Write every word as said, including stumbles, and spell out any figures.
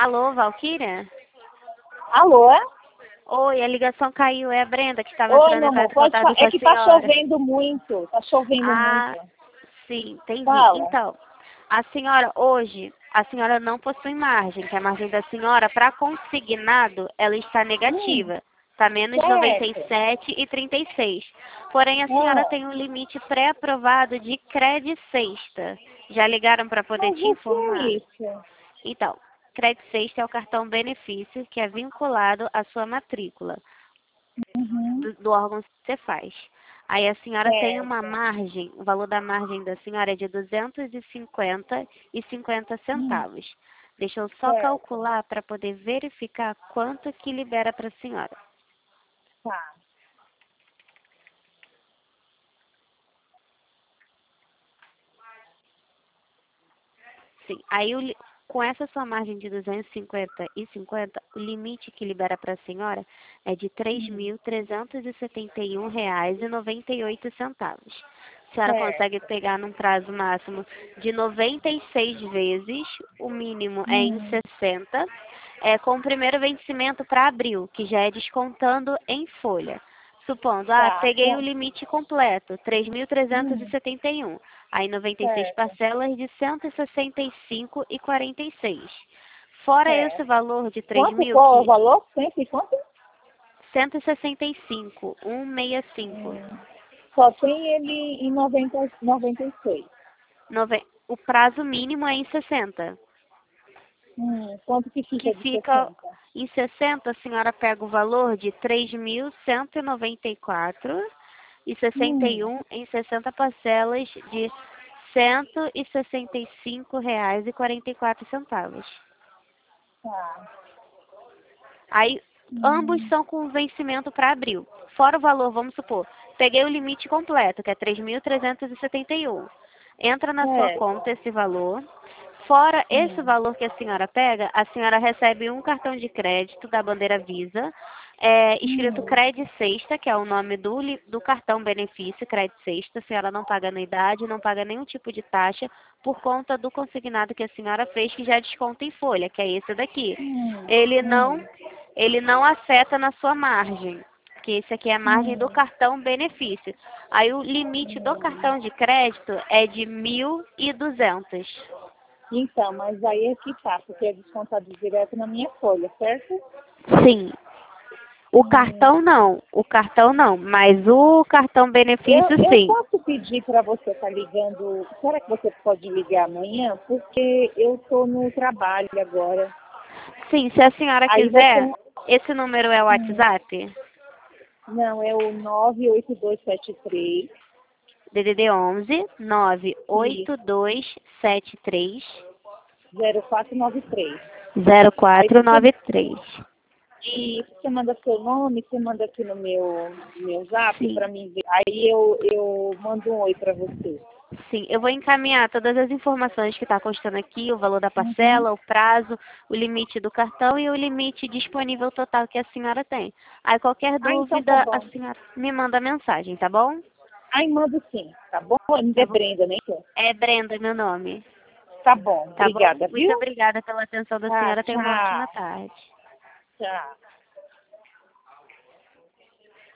Alô, Valquíria? Alô? Oi, a ligação caiu. É a Brenda que estava Oi, entrando meu em amor, contato pode falar. com É a que tá senhora. chovendo muito, tá chovendo Ah, muito. sim, entendi. Fala. Então, a senhora hoje, a senhora não possui margem, que a margem da senhora, para consignado, ela está Hum, negativa. Está menos noventa e certo. sete e trinta e seis. Porém, a senhora Ah, tem um limite pré-aprovado de crédito sexta. Já ligaram para poder mas te o que é informar? isso? Então, crédito sexta é o cartão benefício que é vinculado à sua matrícula Uhum, do, do órgão que você faz. Aí a senhora tem uma certo. margem, o valor da margem da senhora é de duzentos e cinquenta e cinquenta Hum, centavos. Deixa eu só certo. calcular para poder verificar quanto que libera para a senhora. Tá. Sim, aí o li- com essa sua margem de duzentos e cinquenta e cinquenta, o limite que libera para a senhora é de três Hum, mil trezentos e setenta e um reais e noventa e oito centavos. A senhora consegue certo. pegar num prazo máximo de noventa e seis vezes, o mínimo é em Hum, sessenta, é, com o primeiro vencimento para abril, que já é descontando em folha. Supondo, ah, tá. peguei o Bom, limite completo, três mil trezentos e hum, setenta e um. Aí noventa e seis certo. parcelas de cento e sessenta e cinco e quarenta e seis. Fora esse Certo. valor de três Quanto, mil qual é o que valor? Sempre quanto? cento e sessenta e cinco, cento e sessenta e cinco. Hum, só tem ele em noventa, noventa e seis. Nove... O prazo mínimo é em sessenta. Hum, quanto que Que fica de fica sessenta? em sessenta, a senhora pega o valor de três mil cento e noventa e quatro e sessenta e Hum, um em sessenta parcelas de cento e sessenta e cinco reais e quarenta e quatro centavos. tá. Aí, ambos Hum, são com vencimento para abril. Fora o valor, vamos supor, peguei o limite completo, que é três mil trezentos e setenta e um. Entra na sua certo. conta esse valor. Fora esse Hum, valor que a senhora pega, a senhora recebe um cartão de crédito da bandeira Visa, é, escrito hum, Crédito Sexta, que é o nome do, li- do cartão benefício, Crédito Sexta. A senhora não paga anuidade, não paga nenhum tipo de taxa por conta do consignado que a senhora fez, que já desconta em folha, que é esse daqui. hum, Ele não, hum, ele não afeta na sua margem, que esse aqui é a margem do hum, cartão benefício. Aí o limite do hum. cartão de crédito é de mil e duzentos. Então, mas aí é que tá, porque é descontado direto na minha folha, certo? Sim. O Hum, cartão não, o cartão não, mas o cartão eu, benefício eu sim. posso pedir para você estar ligando, será que você pode ligar amanhã? Porque eu estou no trabalho agora. Sim, se a senhora Aí você, quiser, esse número é o hum, WhatsApp, não, é o nove oito dois sete três, D D D onze nove e oito dois sete três zero quatro nove três. zero Aí quatro você, nove três. e você manda seu nome, você manda aqui no meu, meu zap Sim. para mim ver. Aí eu, eu mando um oi para você. Sim, eu vou encaminhar todas as informações que está constando aqui, o valor da Uhum. parcela, o prazo, o limite do cartão e o limite disponível total que a senhora tem. Aí qualquer Ah, então tá dúvida, a bom. senhora me manda mensagem, tá bom? Aí mando sim, tá bom? Ainda Tá é bom. Brenda, né? É Brenda, meu nome. Tá bom, Tá bom? obrigada, Muito viu? obrigada pela atenção da Tá, senhora. Tenha uma ótima tchau. tarde. Tchau.